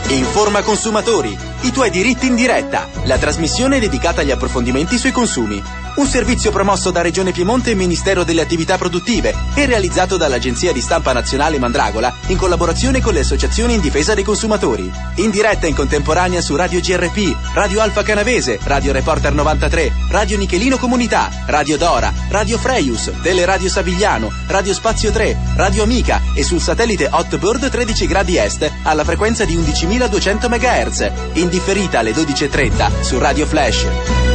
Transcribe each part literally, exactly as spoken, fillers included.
Informa Consumatori, i tuoi diritti in diretta, la trasmissione dedicata agli approfondimenti sui consumi. Un servizio promosso da Regione Piemonte e Ministero delle Attività Produttive e realizzato dall'Agenzia di Stampa Nazionale Mandragola in collaborazione con le associazioni in difesa dei consumatori. In diretta in contemporanea su Radio G R P, Radio Alfa Canavese, Radio Reporter novantatré, Radio Nichelino Comunità, Radio Dora, Radio Freius, Teleradio Savigliano, Radio Spazio tre, Radio Amica e sul satellite Hotbird tredici gradi est alla frequenza di undicimiladuecento megahertz. In differita alle dodici e trenta su Radio Flash.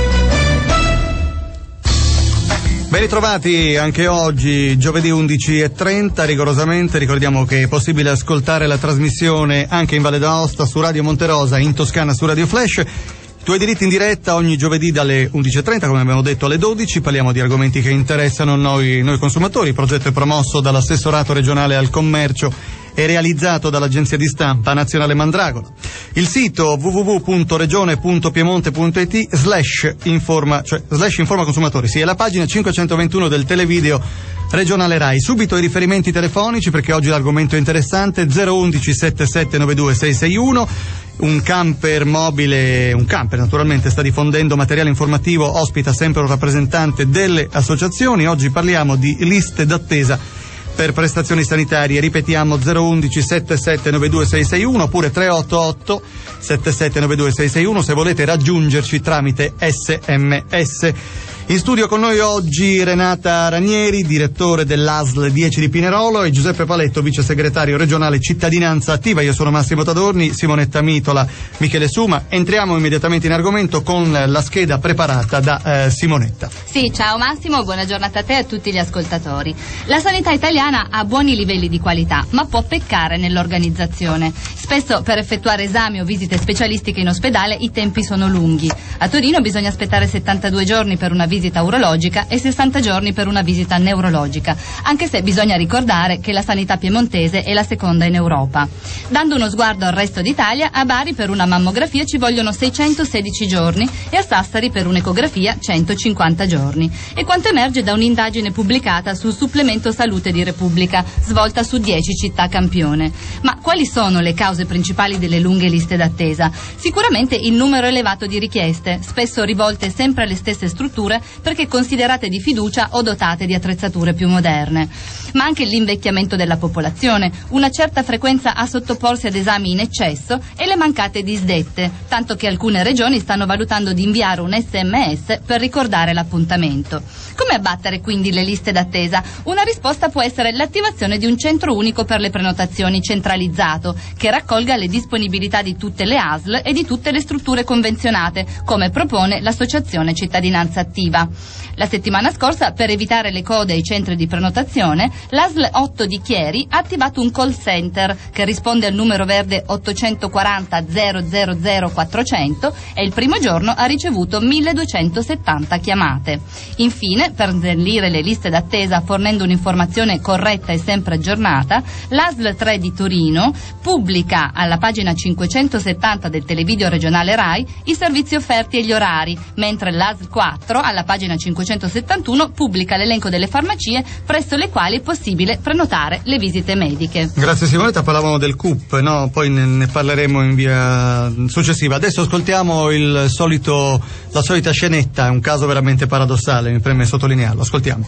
Ben ritrovati anche oggi, giovedì undici e trenta, rigorosamente. Ricordiamo che è possibile ascoltare la trasmissione anche in Valle d'Aosta su Radio Monterosa, in Toscana su Radio Flash. Tuoi diritti in diretta ogni giovedì dalle undici e trenta, come abbiamo detto, alle dodici. Parliamo di argomenti che interessano noi, noi consumatori. Il progetto è promosso dall'assessorato regionale al commercio e realizzato dall'Agenzia di Stampa Nazionale Mandragola. Il sito w w w punto regione punto piemonte punto i t slash informa, cioè slash informa consumatori, sì, è la pagina cinquecentoventuno del televideo regionale Rai. Subito i riferimenti telefonici, perché oggi l'argomento è interessante. Zero undici settantasette novantadue seicentosessantuno. Un camper mobile, un camper naturalmente, sta diffondendo materiale informativo, ospita sempre un rappresentante delle associazioni. Oggi parliamo di liste d'attesa per prestazioni sanitarie. Ripetiamo: zero undici settantasette novantadue seicentosessantuno oppure tre otto otto settantasette novantadue seicentosessantuno se volete raggiungerci tramite S M S. In studio con noi oggi Renata Ranieri, direttore dell'A S L dieci di Pinerolo, e Giuseppe Paletto, vice segretario regionale Cittadinanza Attiva. Io sono Massimo Tadorni, Simonetta Mitola, Michele Suma. Entriamo immediatamente in argomento con la scheda preparata da eh, Simonetta. Sì, ciao Massimo, buona giornata a te e a tutti gli ascoltatori. La sanità italiana ha buoni livelli di qualità, ma può peccare nell'organizzazione. Spesso per effettuare esami o visite specialistiche in ospedale i tempi sono lunghi. A Torino bisogna aspettare settantadue giorni per una visita urologica e sessanta giorni per una visita neurologica, anche se bisogna ricordare che la sanità piemontese è la seconda in Europa. Dando uno sguardo al resto d'Italia, a Bari per una mammografia ci vogliono seicentosedici giorni e a Sassari per un'ecografia centocinquanta giorni. E quanto emerge da un'indagine pubblicata sul supplemento Salute di Repubblica, svolta su dieci città campione. Ma quali sono le cause principali delle lunghe liste d'attesa? Sicuramente il numero elevato di richieste, spesso rivolte sempre alle stesse strutture perché considerate di fiducia o dotate di attrezzature più moderne. Ma anche l'invecchiamento della popolazione, una certa frequenza a sottoporsi ad esami in eccesso e le mancate disdette, tanto che alcune regioni stanno valutando di inviare un S M S per ricordare l'appuntamento. Come abbattere quindi le liste d'attesa? Una risposta può essere l'attivazione di un centro unico per le prenotazioni centralizzato, che raccolga le disponibilità di tutte le A S L e di tutte le strutture convenzionate, come propone l'Associazione Cittadinanza Attiva. La settimana scorsa, per evitare le code ai centri di prenotazione, l'A S L otto di Chieri ha attivato un call center che risponde al numero verde ottocentoquaranta zero zero zero quattrocento e il primo giorno ha ricevuto milleduecentosettanta chiamate. Infine, per snellire le liste d'attesa fornendo un'informazione corretta e sempre aggiornata, l'A S L tre di Torino pubblica alla pagina cinquecentosettanta del televideo regionale Rai i servizi offerti e gli orari, mentre l'A S L quattro alla pagina cinquecentosettantuno pubblica l'elenco delle farmacie presso le quali è possibile prenotare le visite mediche. Grazie Simonetta, parlavamo del C U P, no? Poi ne, ne parleremo in via successiva. Adesso ascoltiamo il solito, la solita scenetta, è un caso veramente paradossale, mi preme sottolinearlo. Ascoltiamo.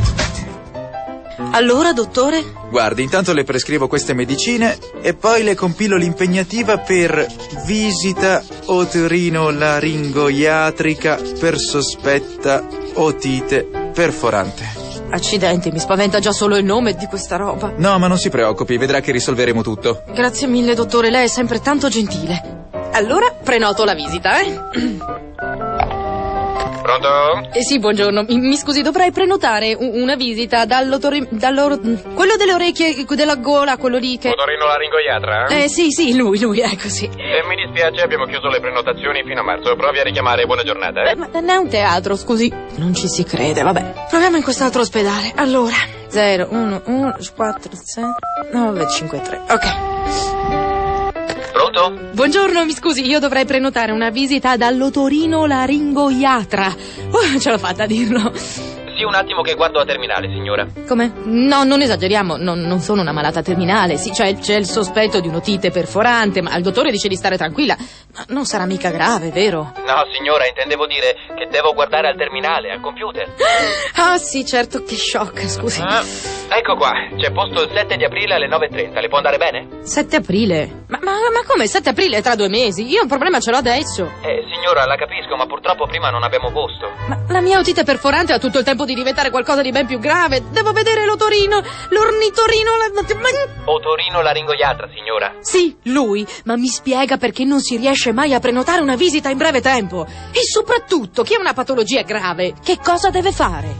Allora, dottore? Guardi, intanto le prescrivo queste medicine e poi le compilo l'impegnativa per visita otorino-laringoiatrica per sospetta otite perforante. Accidenti, mi spaventa già solo il nome di questa roba. No, ma non si preoccupi, vedrà che risolveremo tutto. Grazie mille, dottore, lei è sempre tanto gentile. Allora, prenoto la visita, eh? Pronto? Eh sì, buongiorno. Mi, mi scusi, dovrei prenotare un, una visita dall'otori... dall'or... quello delle orecchie, della gola, quello lì che... Otorino-laringoiatra? Eh sì, sì, lui, lui, ecco, sì. Eh, mi dispiace, abbiamo chiuso le prenotazioni fino a marzo. Provi a richiamare, buona giornata, eh? Beh, ma non è un teatro, scusi. Non ci si crede, vabbè. Proviamo in quest'altro ospedale. Allora, zero, uno, uno, quattro, sei, nove, cinque, tre. Ok. Pronto? Buongiorno, mi scusi, io dovrei prenotare una visita dall'otorino-laringoiatra. Uh, ce l'ho fatta a dirlo. Sì, un attimo che guardo la terminale, signora. Come? No, non esageriamo, non, non sono una malata terminale. Sì, cioè c'è il sospetto di un'otite perforante, ma il dottore dice di stare tranquilla. Ma non sarà mica grave, vero? No, signora, intendevo dire che devo guardare al terminale, al computer. Ah, sì, certo, che shock, scusi. Ah, ecco qua, c'è posto il sette di aprile alle nove e trenta, le può andare bene? sette aprile? Ma, ma, ma come? sette aprile è tra due mesi? Io un problema ce l'ho adesso. Eh, signora, la capisco, ma purtroppo prima non abbiamo posto. Ma la mia otite perforante ha tutto il tempo di diventare qualcosa di ben più grave. Devo vedere l'otorino, l'ornitorino, la... Otorino laringoiatra, signora. Sì, lui, ma mi spiega perché non si riesce mai a prenotare una visita in breve tempo. E soprattutto, chi ha una patologia grave, che cosa deve fare?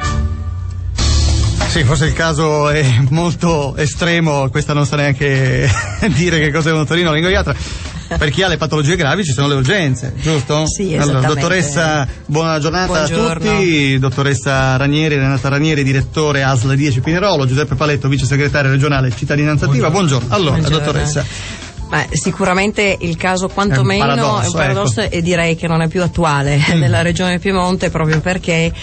Sì, forse il caso è molto estremo, questa non sa neanche dire che cos'è un otorino laringoiatra. Per chi ha le patologie gravi ci sono le urgenze, giusto? Sì, allora, esattamente. Dottoressa, buona giornata Buongiorno. a tutti. Dottoressa Ranieri, Renata Ranieri, direttore A S L dieci Pinerolo, Giuseppe Paletto, vice segretario regionale Cittadinanza Attiva. Buongiorno. Allora, Buongiorno. dottoressa. Ma sicuramente il caso quantomeno È un paradosso, è un paradosso, ecco. E direi che non è più attuale Mm. nella regione Piemonte, proprio perché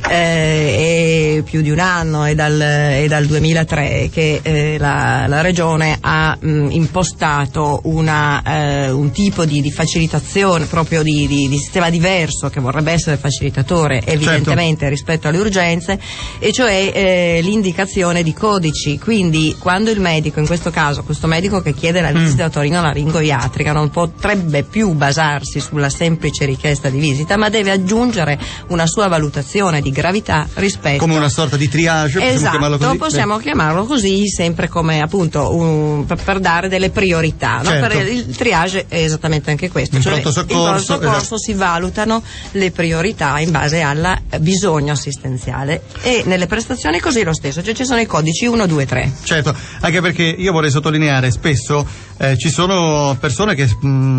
eh, è più di un anno, è dal, è dal duemilatré che eh, la, la regione ha mh, impostato una, eh, un tipo di, di facilitazione, proprio di, di, di sistema diverso, che vorrebbe essere facilitatore evidentemente Certo. rispetto alle urgenze, e cioè eh, l'indicazione di codici. Quindi quando il medico, in questo caso questo medico che chiede la visita mm. laringoiatrica, non potrebbe più basarsi sulla semplice richiesta di visita, ma deve aggiungere una sua valutazione di gravità rispetto, Come una sorta di triage, possiamo esatto, chiamarlo così? possiamo Beh. chiamarlo così, sempre come appunto un, per, per dare delle priorità, no? Certo. Per il triage è esattamente anche questo, In cioè pronto soccorso, in pronto soccorso esatto. si valutano le priorità in base al bisogno assistenziale, e nelle prestazioni così lo stesso, cioè ci sono i codici uno, due, tre. Certo, anche perché io vorrei sottolineare, spesso eh, ci sono persone che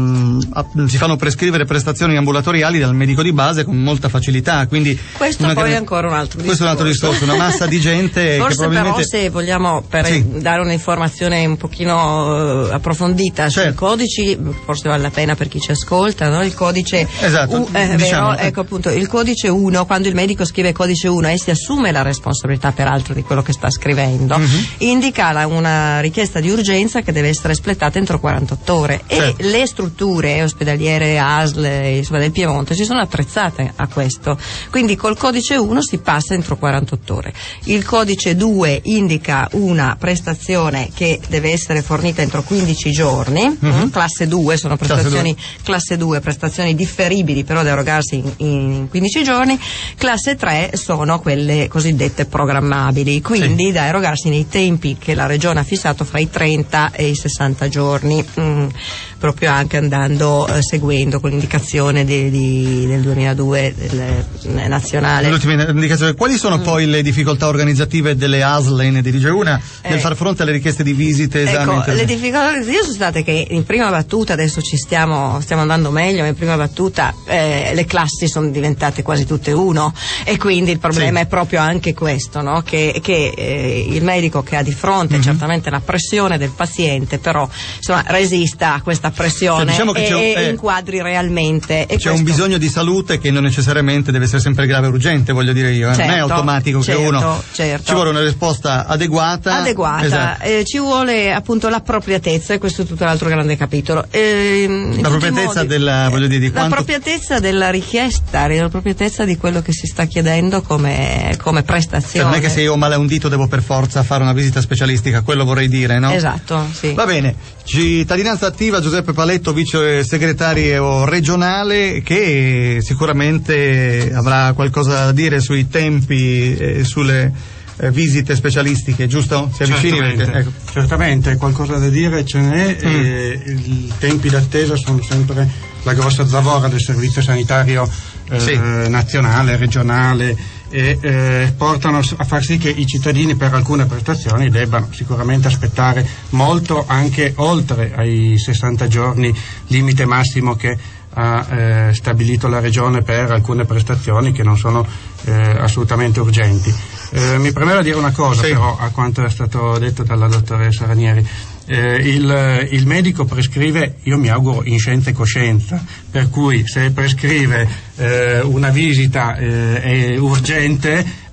mh, si fanno prescrivere prestazioni ambulatoriali dal medico di base con molta facilità, quindi questo una poi gran- è ancora un altro discorso. questo è un altro discorso, una massa di gente forse che probabilmente però, se vogliamo per Sì. dare un'informazione un pochino uh, approfondita Certo. sui codici, forse vale la pena per chi ci ascolta, no? Il codice Esatto, U, eh, diciamo, vero? eh. Ecco appunto, il codice uno, quando il medico scrive codice uno e si assume la responsabilità peraltro di quello che sta scrivendo, Mm-hmm. indica la, una richiesta di urgenza che deve essere espletata entro quarantotto ore, Certo. e le strutture ospedaliere A S L insomma, del Piemonte si sono attrezzate a questo, quindi col codice uno si passa entro quarantotto ore. Il codice due indica una prestazione che deve essere fornita entro quindici giorni, Mhm. classe due, sono prestazioni classe due, prestazioni differibili però da erogarsi in, in quindici giorni. Classe tre sono quelle cosiddette programmabili, quindi Sì. da erogarsi nei tempi che la regione ha fissato fra i trenta e i sessanta giorni, mm, proprio anche andando eh, seguendo con l'indicazione di, di, del duemiladue del eh, nazionale. l'ultima indicazione. Quali sono Mm. poi le difficoltà organizzative delle A S L, ne dirige una, nel Eh. far fronte alle richieste di visite, esami? Ecco, interventi? le difficoltà organizzative sono state che in prima battuta, adesso ci stiamo, stiamo andando meglio, ma in prima battuta eh, le classi sono diventate quasi tutte uno, e quindi il problema Sì. è proprio anche questo, no? che, che eh, il medico che ha di fronte Mhm. certamente la pressione del paziente, però insomma resista a questa pressione, Cioè, diciamo che e, c'è un- e eh, inquadri realmente. E C'è un questo- bisogno di salute che non necessariamente deve essere sempre grave e urgente, voglio dire io, eh. non è Certo, automatico certo, che uno certo. ci vuole una risposta adeguata. adeguata, Esatto. eh, ci vuole appunto l'appropriatezza, e questo è tutto un altro grande capitolo. Eh, in tutti i L'appropriatezza modi- della, voglio dire, di quanto... L'appropriatezza della richiesta, l'appropriatezza di quello che si sta chiedendo come, come Cioè, prestazione. non è che se io ho male a un dito devo per forza fare una visita specialistica, quello vorrei dire, no? Esatto, sì. Va bene, Cittadinanza Attiva, Giuseppe Paletto, vice segretario regionale, che sicuramente avrà qualcosa da dire sui tempi e sulle eh, visite specialistiche, giusto? Si avvicini? Certamente, Perché, ecco. certamente, qualcosa da dire ce n'è, Mm. e i tempi d'attesa sono sempre la grossa zavorra del servizio sanitario eh, Sì. nazionale, regionale, e eh, portano a far sì che i cittadini per alcune prestazioni debbano sicuramente aspettare molto, anche oltre ai sessanta giorni limite massimo che ha eh, stabilito la regione per alcune prestazioni che non sono eh, assolutamente urgenti. Eh, mi premeva dire una cosa, Sì. però, a quanto è stato detto dalla dottoressa Ranieri. Eh, il, il medico prescrive, io mi auguro in scienza e coscienza, per cui se prescrive eh, una visita eh, è urgente,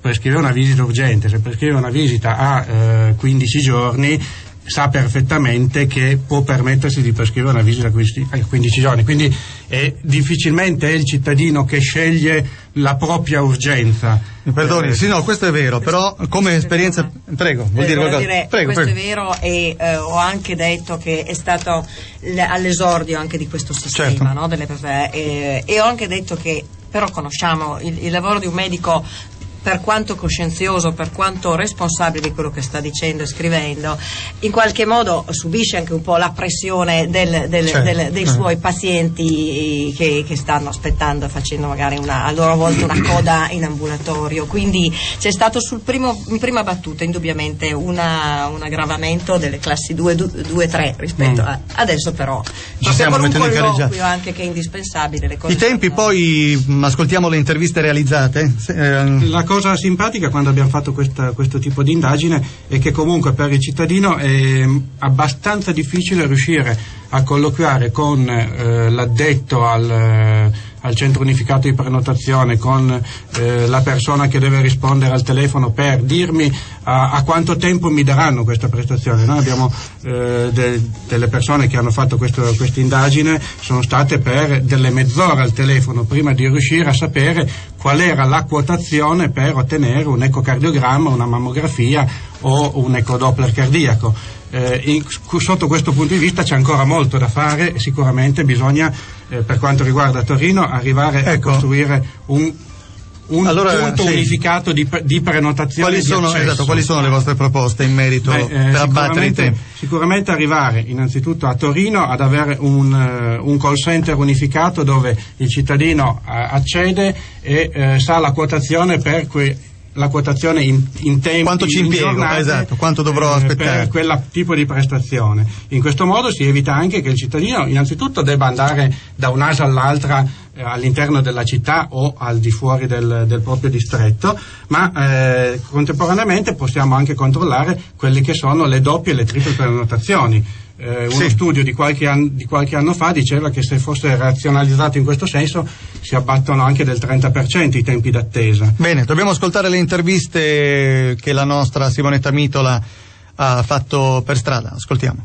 prescrive una visita urgente, se prescrive una visita a eh, quindici giorni, sa perfettamente che può permettersi di prescrivere una visita a quindici giorni, quindi è, difficilmente è il cittadino che sceglie la propria urgenza. Mi perdoni, eh, sì, no, questo è vero, però come esperienza, prego, vuol eh, dire qualcosa? Dire, prego, questo prego. è vero, e eh, ho anche detto che è stato l- all'esordio anche di questo sistema, certo. no? Delle, eh, e ho anche detto che però conosciamo il, il lavoro di un medico, per quanto coscienzioso, per quanto responsabile di quello che sta dicendo e scrivendo, in qualche modo subisce anche un po' la pressione del, del, certo. del, dei suoi pazienti che, che stanno aspettando e facendo magari una, a loro volta una coda in ambulatorio. Quindi c'è stato sul primo, in prima battuta indubbiamente una, un aggravamento delle classi due e tre rispetto mm. a adesso, però ci siamo con un mettendo in colloquio anche che è indispensabile. Le cose I tempi sono... poi mh, ascoltiamo le interviste realizzate. Eh, La cosa simpatica quando abbiamo fatto questa, questo tipo di indagine è che comunque per il cittadino è abbastanza difficile riuscire a colloquiare con eh, l'addetto al, eh, al centro unificato di prenotazione, con eh, la persona che deve rispondere al telefono per dirmi a, a quanto tempo mi daranno questa prestazione. Noi abbiamo eh, de, delle persone che hanno fatto questa indagine, sono state per delle mezz'ore al telefono prima di riuscire a sapere qual era la quotazione per ottenere un ecocardiogramma, una mammografia o un ecodoppler cardiaco. Eh, in, sotto questo punto di vista c'è ancora molto da fare e sicuramente bisogna, eh, per quanto riguarda Torino, arrivare ecco. a costruire un, un allora, punto sì. unificato di, di prenotazione. Quali sono, di accesso. esatto, quali sono le vostre proposte in merito Beh, eh, per abbattere i tempi? Sicuramente arrivare innanzitutto a Torino ad avere un, uh, un call center unificato dove il cittadino uh, accede e uh, sa la quotazione per que- la quotazione in, in tempi, quanto ci impiego, in giornate, esatto, quanto dovrò eh, aspettare per quel tipo di prestazione. In questo modo si evita anche che il cittadino innanzitutto debba andare da un'A S A all'altra eh, all'interno della città o al di fuori del, del proprio distretto, ma eh, contemporaneamente possiamo anche controllare quelle che sono le doppie e le triple prenotazioni. Eh, uno sì. studio di qualche, an- di qualche anno fa diceva che se fosse razionalizzato in questo senso si abbattono anche del trenta per cento i tempi d'attesa. Bene, dobbiamo ascoltare le interviste che la nostra Simonetta Mitola ha fatto per strada. Ascoltiamo.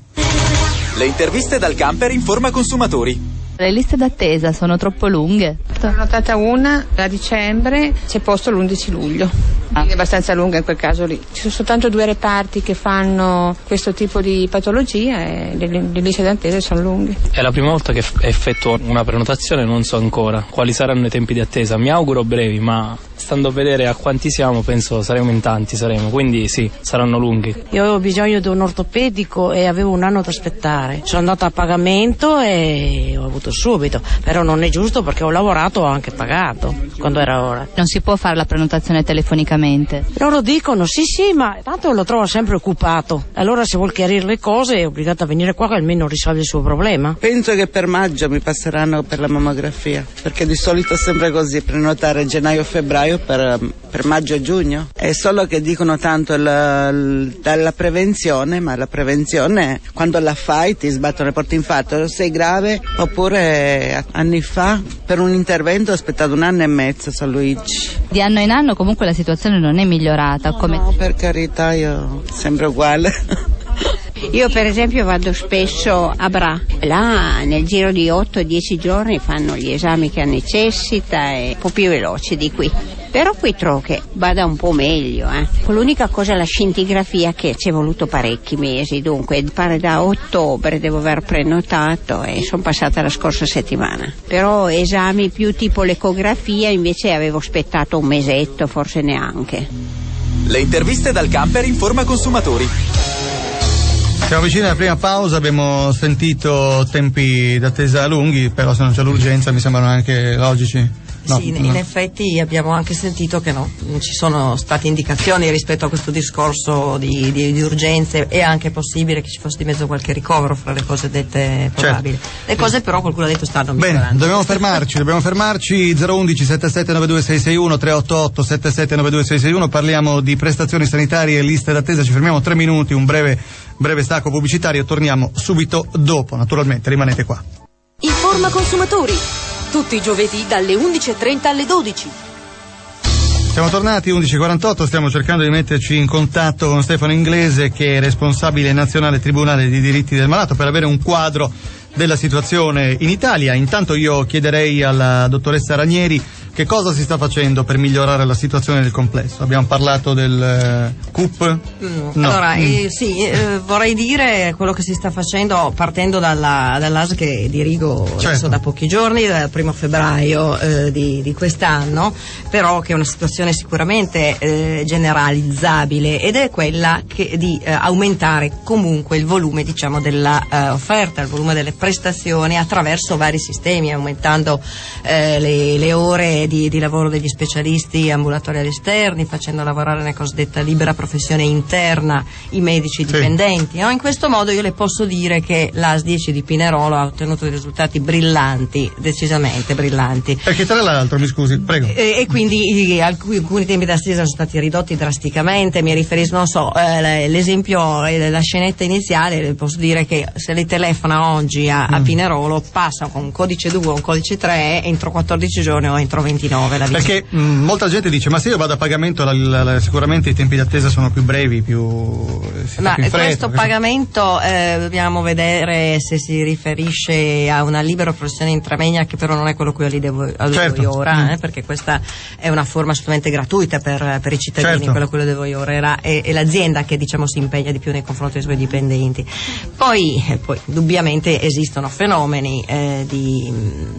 Le interviste dal camper Informa Consumatori. Le liste d'attesa sono troppo lunghe. Ho notata una a dicembre, c'è posto l'undici luglio. È abbastanza lunga in quel caso lì. Ci sono soltanto due reparti che fanno questo tipo di patologia e le, le liste d'attesa sono lunghe. È la prima volta che effettuo una prenotazione, non so ancora quali saranno i tempi di attesa. Mi auguro brevi, ma stando a vedere a quanti siamo penso saremo in tanti, saremo, quindi sì, saranno lunghi. Io avevo bisogno di un ortopedico e avevo un anno da aspettare. Sono andata a pagamento e ho avuto subito, però non è giusto perché ho lavorato, ho anche pagato quando era ora. Non si può fare la prenotazione telefonicamente. Loro dicono sì sì, ma tanto lo trovo sempre occupato. Allora se vuol chiarire le cose è obbligato a venire qua che almeno risolve il suo problema. Penso che per maggio mi passeranno per la mammografia, perché di solito è sempre così, prenotare gennaio-febbraio per, per maggio e giugno. È solo che dicono tanto la, dalla prevenzione, ma la prevenzione quando la fai ti sbattono le porte in faccia, sei grave. Oppure anni fa per un intervento ho aspettato un anno e mezzo a San Luigi. Di anno in anno comunque la situazione non è migliorata. No, come... no, per carità, io sempre uguale. Io per esempio vado spesso a Bra, là nel giro di otto dieci giorni fanno gli esami che necessita e un po' più veloce di qui. Però qui trovo che vada un po' meglio, eh. L'unica cosa è la scintigrafia che ci è voluto parecchi mesi, dunque pare da ottobre devo aver prenotato e sono passata la scorsa settimana. Però esami più tipo l'ecografia invece avevo aspettato un mesetto, forse neanche. Le interviste dal camper Informa Consumatori. Siamo vicini alla prima pausa, abbiamo sentito tempi d'attesa lunghi, però se non c'è l'urgenza mi sembrano anche logici. No, sì, no. in effetti abbiamo anche sentito che no, non ci sono state indicazioni rispetto a questo discorso di, di, di urgenze. È anche possibile che ci fosse di mezzo qualche ricovero fra le cose dette probabili. Certo. Le cose però qualcuno ha detto stanno migliorando. Bene, dobbiamo fermarci, dobbiamo fermarci. zero uno uno sette sette nove due sei sei uno tre otto otto sette sette nove due sei sei uno. Parliamo di prestazioni sanitarie e liste d'attesa. Ci fermiamo tre minuti, un breve, breve stacco pubblicitario. Torniamo subito dopo, naturalmente, rimanete qua. Informa Consumatori. Tutti i giovedì dalle undici e trenta alle dodici. Siamo tornati undici e quarantotto, stiamo cercando di metterci in contatto con Stefano Inglese, che è responsabile nazionale Tribunale dei diritti del malato, per avere un quadro della situazione in Italia. Intanto io chiederei alla dottoressa Ranieri che cosa si sta facendo per migliorare la situazione del complesso. Abbiamo parlato del uh, C U P? Mm. No. Allora, mm. eh, sì, eh, vorrei dire quello che si sta facendo partendo dalla, dall'A S che dirigo certo. adesso da pochi giorni, dal primo febbraio eh, di, di quest'anno, però che è una situazione sicuramente eh, generalizzabile, ed è quella che, di eh, aumentare comunque il volume, diciamo, della eh, offerta, il volume delle prestazioni attraverso vari sistemi, aumentando eh, le, le ore Di, di lavoro degli specialisti ambulatoriali esterni, facendo lavorare nella cosiddetta libera professione interna i medici dipendenti. Sì. No? In questo modo io le posso dire che l'A S dieci di Pinerolo ha ottenuto dei risultati brillanti, decisamente brillanti. Perché tra l'altro, mi scusi, prego. E, e quindi i, alcuni, alcuni tempi d'attesa sono stati ridotti drasticamente. Mi riferisco, non so, eh, l'esempio, eh, la scenetta iniziale, posso dire che se lei telefona oggi a, mm. a Pinerolo, passa con un codice due o un codice tre entro quattordici giorni o entro ventinove la visita. Perché mh, molta gente dice ma se io vado a pagamento la, la, la, sicuramente i tempi d'attesa sono più brevi, più si ma fa più in fretta, questo pagamento eh, dobbiamo vedere se si riferisce a una libera professione intramegna, che però non è quello che io li devo, certo. io ora mm. eh, perché questa è una forma assolutamente gratuita per, per i cittadini, certo. quello che io devo io ora era, è, è l'azienda che, diciamo, si impegna di più nei confronti dei suoi dipendenti. Poi, eh, poi indubbiamente esistono fenomeni eh, di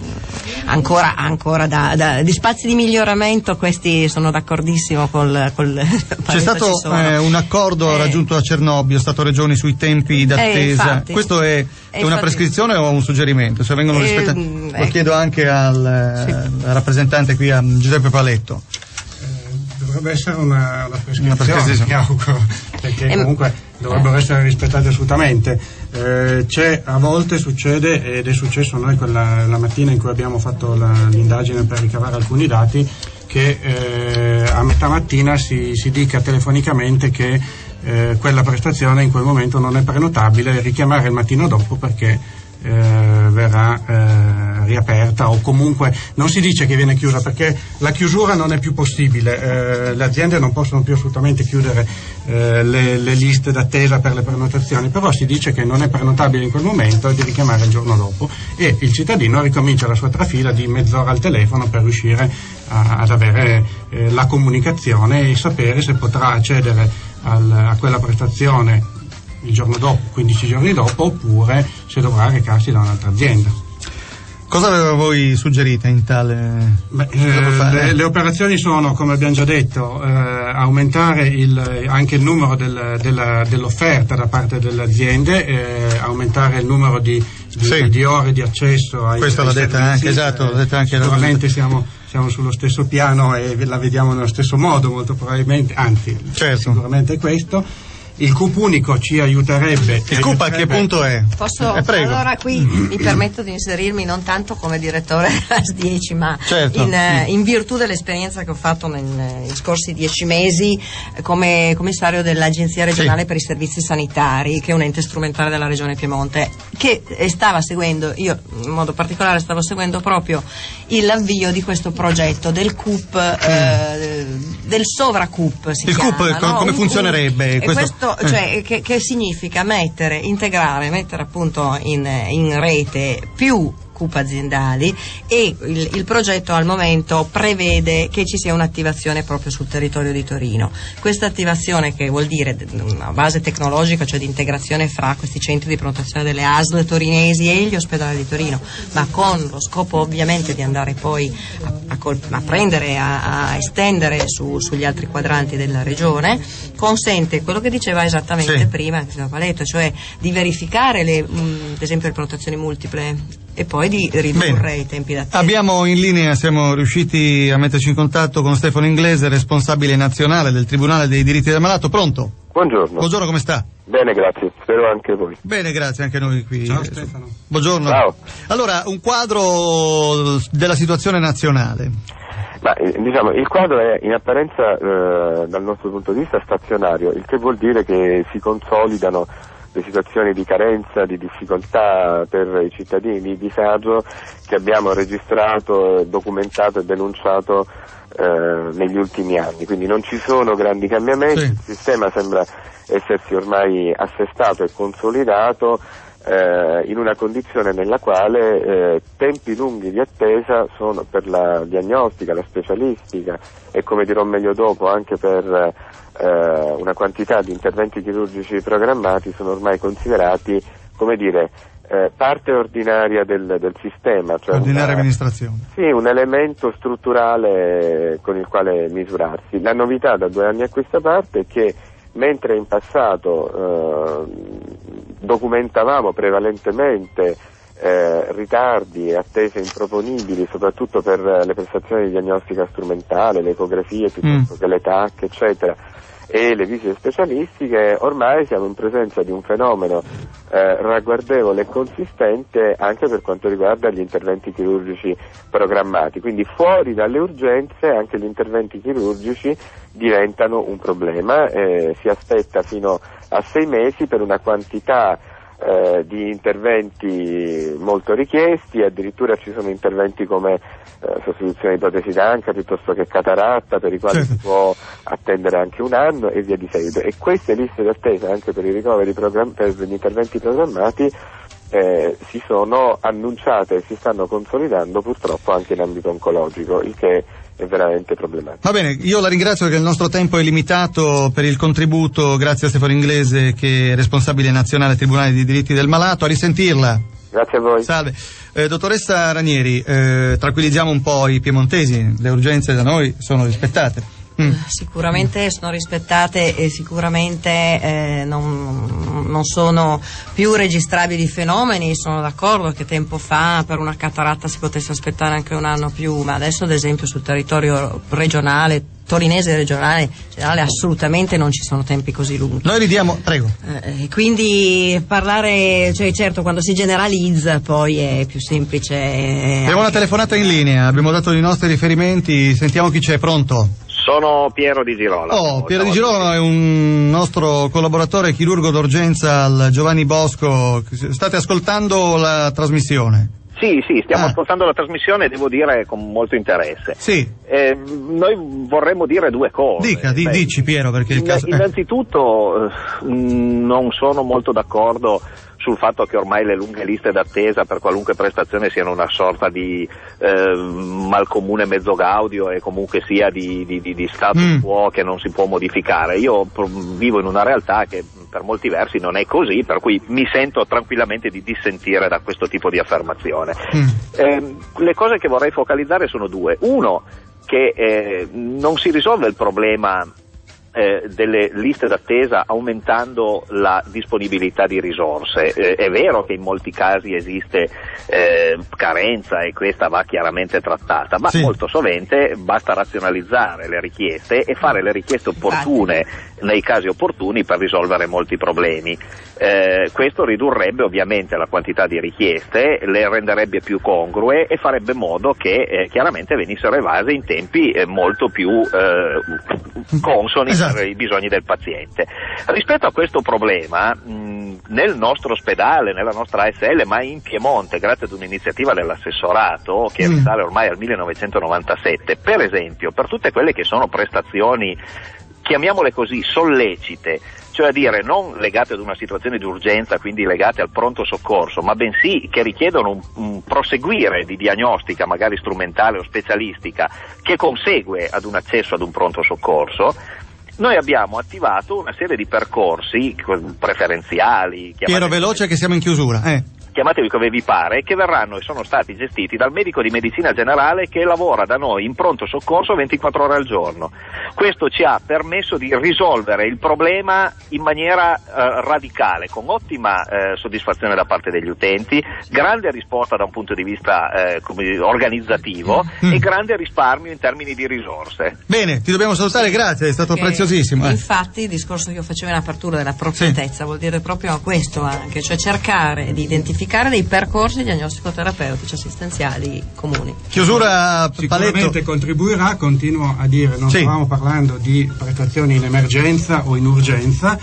mh, ancora, ancora da, da di spazi di miglioramento, questi sono d'accordissimo col, col c'è stato eh, un accordo eh, raggiunto a Cernobbio, Stato-Regioni, sui tempi d'attesa. Eh, infatti, questo è, è una prescrizione o un suggerimento? Se vengono eh, rispettati, eh, lo chiedo anche al, sì. al rappresentante qui, a Giuseppe Paletto. Dovrebbe essere una, una prescrizione, una prescrizione. mi auguro, perché comunque dovrebbero essere rispettate assolutamente. Eh, c'è, a volte succede, ed è successo a noi quella, la mattina in cui abbiamo fatto la, l'indagine per ricavare alcuni dati, che eh, a metà mattina si, si dica telefonicamente che eh, quella prestazione in quel momento non è prenotabile, e richiamare il mattino dopo perché Eh, verrà eh, riaperta, o comunque non si dice che viene chiusa, perché la chiusura non è più possibile, eh, le aziende non possono più assolutamente chiudere eh, le, le liste d'attesa per le prenotazioni, però si dice che non è prenotabile in quel momento e di richiamare il giorno dopo, e il cittadino ricomincia la sua trafila di mezz'ora al telefono per riuscire a, ad avere eh, la comunicazione e sapere se potrà accedere al, a quella prestazione il giorno dopo, quindici giorni dopo, oppure se dovrà recarsi da un'altra azienda. Cosa aveva voi suggerito in tale? Beh, eh, le, le operazioni sono, come abbiamo già detto, eh, aumentare il, anche il numero del, della, dell'offerta da parte delle aziende, eh, aumentare il numero di, di, sì. di ore di accesso ai Questo l'ha detta anche, esatto, l'ha detta anche sicuramente siamo, siamo sullo stesso piano e la vediamo nello stesso modo, molto probabilmente, anzi, certo. sicuramente questo. Il C U P unico ci aiuterebbe. Il C U P a che punto è? Posso, eh, prego. Allora qui mi permetto di inserirmi non tanto come direttore dell'A S dieci, ma certo. in, in virtù dell'esperienza che ho fatto negli scorsi dieci mesi come commissario dell'Agenzia regionale sì. per i servizi sanitari, che è un ente strumentale della Regione Piemonte, che stava seguendo, io in modo particolare stavo seguendo proprio l'avvio di questo progetto del C U P, mm. eh, del Sovra C U P si il chiama, C U P no? come funzionerebbe? Questo, questo cioè, che, che significa mettere, integrare, mettere appunto in, in rete più C U P aziendali, e il, il progetto al momento prevede che ci sia un'attivazione proprio sul territorio di Torino. Questa attivazione, che vuol dire una base tecnologica, cioè di integrazione fra questi centri di prenotazione delle A S L torinesi e gli ospedali di Torino, ma con lo scopo ovviamente di andare poi a, a, col, a prendere, a, a estendere su, sugli altri quadranti della regione, consente quello che diceva esattamente sì. prima il signor Paletto, cioè di verificare le, mh, ad esempio le prenotazioni multiple, e poi di ridurre Bene. i tempi d'attesa. Abbiamo in linea, siamo riusciti a metterci in contatto con Stefano Inglese, responsabile nazionale del Tribunale dei diritti del malato. Pronto? Buongiorno. Buongiorno, come sta? Bene, grazie. Spero anche voi. Bene, grazie, anche noi qui. Ciao Stefano. Buongiorno. Ciao. Allora, un quadro della situazione nazionale. Ma, diciamo, il quadro è in apparenza, eh, dal nostro punto di vista, stazionario, il che vuol dire che si consolidano le situazioni di carenza, di difficoltà per i cittadini di disagio che abbiamo registrato, documentato e denunciato eh, negli ultimi anni. Quindi non ci sono grandi cambiamenti, sì. Il sistema sembra essersi ormai assestato e consolidato eh, in una condizione nella quale eh, tempi lunghi di attesa sono per la diagnostica, la specialistica e, come dirò meglio dopo, anche per eh, una quantità di interventi chirurgici programmati sono ormai considerati, come dire, eh, parte ordinaria del, del sistema. Cioè ordinaria una, amministrazione. Sì, un elemento strutturale con il quale misurarsi. La novità da due anni a questa parte è che mentre in passato eh, documentavamo prevalentemente eh, ritardi e attese improponibili, soprattutto per le prestazioni di diagnostica strumentale, le ecografie piuttosto mm. che le T A C, eccetera, e le visite specialistiche, ormai siamo in presenza di un fenomeno eh, ragguardevole e consistente anche per quanto riguarda gli interventi chirurgici programmati. Quindi fuori dalle urgenze anche gli interventi chirurgici diventano un problema, eh, si aspetta fino a sei mesi per una quantità eh, di interventi molto richiesti, addirittura ci sono interventi come eh, sostituzione di protesi d'anca piuttosto che cataratta, per i quali certo. si può attendere anche un anno e via di seguito. E queste liste d'attesa anche per i ricoveri program- per gli interventi programmati eh, si sono annunciate e si stanno consolidando purtroppo anche in ambito oncologico, il che è veramente problematico. Va bene, io la ringrazio perché il nostro tempo è limitato per il contributo, grazie a Stefano Inglese che è responsabile nazionale Tribunale dei diritti del malato, a risentirla. Grazie a voi. Salve. Eh, dottoressa Ranieri, eh, tranquillizziamo un po' i piemontesi, le urgenze da noi sono rispettate. Mm. Sicuramente sono rispettate e sicuramente eh, non, non sono più registrabili fenomeni. Sono d'accordo che tempo fa per una cataratta si potesse aspettare anche un anno più, ma adesso ad esempio sul territorio regionale, torinese regionale, generale, assolutamente non ci sono tempi così lunghi. Noi ridiamo, prego. Eh, quindi parlare, cioè certo quando si generalizza poi è più semplice. Abbiamo anche una telefonata in linea, abbiamo dato i nostri riferimenti, sentiamo chi c'è, pronto? Sono Piero Di Girolamo. Oh, Piero Di Girolamo è un nostro collaboratore chirurgo d'urgenza al Giovanni Bosco. State ascoltando la trasmissione? Sì, sì, stiamo ah. ascoltando la trasmissione, devo dire con molto interesse. Sì. Eh, noi vorremmo dire due cose. Dica, di, Beh, dici Piero, perché il caso... Innanzitutto eh, non sono molto d'accordo sul fatto che ormai le lunghe liste d'attesa per qualunque prestazione siano una sorta di eh, malcomune mezzo gaudio e comunque sia di, di, di, di status mm. quo che non si può modificare. Io vivo in una realtà che per molti versi non è così, per cui mi sento tranquillamente di dissentire da questo tipo di affermazione. Mm. Eh, le cose che vorrei focalizzare sono due. Uno, che eh, non si risolve il problema Eh, delle liste d'attesa aumentando la disponibilità di risorse. Eh, è vero che in molti casi esiste eh, carenza e questa va chiaramente trattata, ma sì. molto sovente basta razionalizzare le richieste e fare le richieste opportune nei casi opportuni per risolvere molti problemi. Eh, questo ridurrebbe ovviamente la quantità di richieste, le renderebbe più congrue e farebbe modo che eh, chiaramente venissero evase in tempi eh, molto più eh, consoni esatto. per i bisogni del paziente. Rispetto a questo problema, mh, nel nostro ospedale, nella nostra A S L, ma in Piemonte, grazie ad un'iniziativa dell'assessorato che mm. risale ormai al millenovecentonovantasette, per esempio, per tutte quelle che sono prestazioni, chiamiamole così, sollecite, cioè a dire non legate ad una situazione di urgenza, quindi legate al pronto soccorso, ma bensì che richiedono un, un proseguire di diagnostica, magari strumentale o specialistica, che consegue ad un accesso ad un pronto soccorso. Noi abbiamo attivato una serie di percorsi preferenziali. Piero, veloce che siamo in chiusura. Eh. Chiamatevi come vi pare, che verranno e sono stati gestiti dal medico di medicina generale che lavora da noi in pronto soccorso ventiquattro ore al giorno. Questo ci ha permesso di risolvere il problema in maniera eh, radicale, con ottima eh, soddisfazione da parte degli utenti, grande risposta da un punto di vista eh, come, organizzativo mm. e grande risparmio in termini di risorse. Bene, ti dobbiamo salutare, grazie, è stato Perché preziosissimo. Eh. Infatti il discorso che io facevo in apertura della appropriatezza sì. vuol dire proprio questo anche, cioè cercare di identificare dei percorsi diagnostico-terapeutici assistenziali comuni. Chiusura sicuramente Paletto. Contribuirà, continuo a dire, non sì. stavamo parlando di prestazioni in emergenza o in urgenza,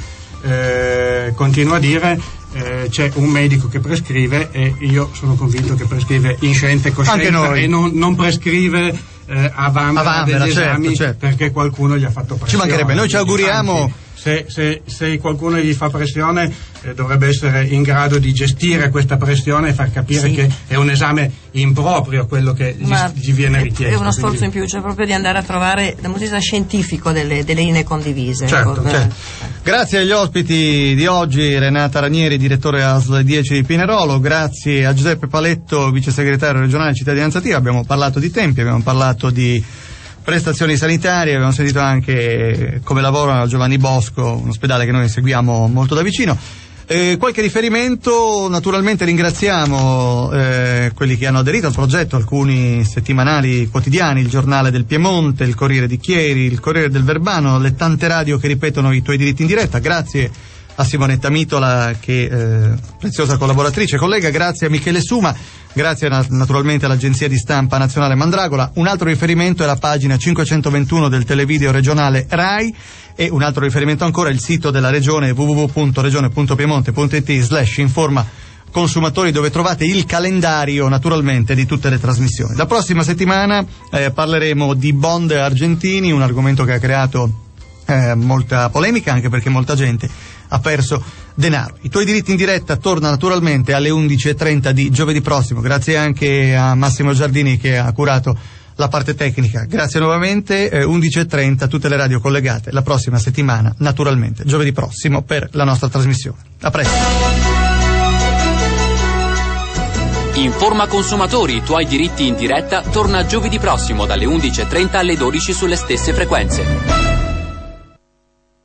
eh, continuo a dire, eh, c'è un medico che prescrive e io sono convinto che prescrive in scienza e coscienza e non, non prescrive eh, a vanvera degli esami, certo, certo. perché qualcuno gli ha fatto pressione. Ci mancherebbe, noi ci auguriamo. Anzi, Se, se, se qualcuno gli fa pressione eh, dovrebbe essere in grado di gestire questa pressione e far capire sì. che è un esame improprio quello che gli, gli viene richiesto. È uno sforzo quindi... in più, cioè proprio di andare a trovare dal punto di vista scientifico delle, delle linee condivise. Certo, ecco. certo. Grazie agli ospiti di oggi, Renata Ranieri, direttore A S L dieci di Pinerolo, grazie a Giuseppe Paletto, vice segretario regionale Cittadinanza Attiva. Abbiamo parlato di tempi, abbiamo parlato di prestazioni sanitarie, abbiamo sentito anche come lavorano Giovanni Bosco, un ospedale che noi seguiamo molto da vicino. Eh, qualche riferimento, naturalmente ringraziamo eh, quelli che hanno aderito al progetto, alcuni settimanali quotidiani, il Giornale del Piemonte, il Corriere di Chieri, il Corriere del Verbano, le tante radio che ripetono i tuoi diritti in diretta. Grazie a Simonetta Mitola, che eh, preziosa collaboratrice, collega, grazie a Michele Suma, grazie na- naturalmente all'agenzia di stampa nazionale Mandragola. Un altro riferimento è la pagina cinquecentoventuno del televideo regionale RAI e un altro riferimento ancora è il sito della regione w w w punto regione punto piemonte punto i t slash informa consumatori, dove trovate il calendario naturalmente di tutte le trasmissioni. La prossima settimana eh, parleremo di bond argentini, un argomento che ha creato eh, molta polemica, anche perché molta gente ha perso denaro. I tuoi diritti in diretta torna naturalmente alle undici e trenta di giovedì prossimo. Grazie anche a Massimo Giardini che ha curato la parte tecnica. Grazie nuovamente, eh, undici e trenta tutte le radio collegate la prossima settimana, naturalmente giovedì prossimo, per la nostra trasmissione. A presto. Informa consumatori, i tuoi diritti in diretta torna giovedì prossimo dalle undici e trenta alle dodici sulle stesse frequenze.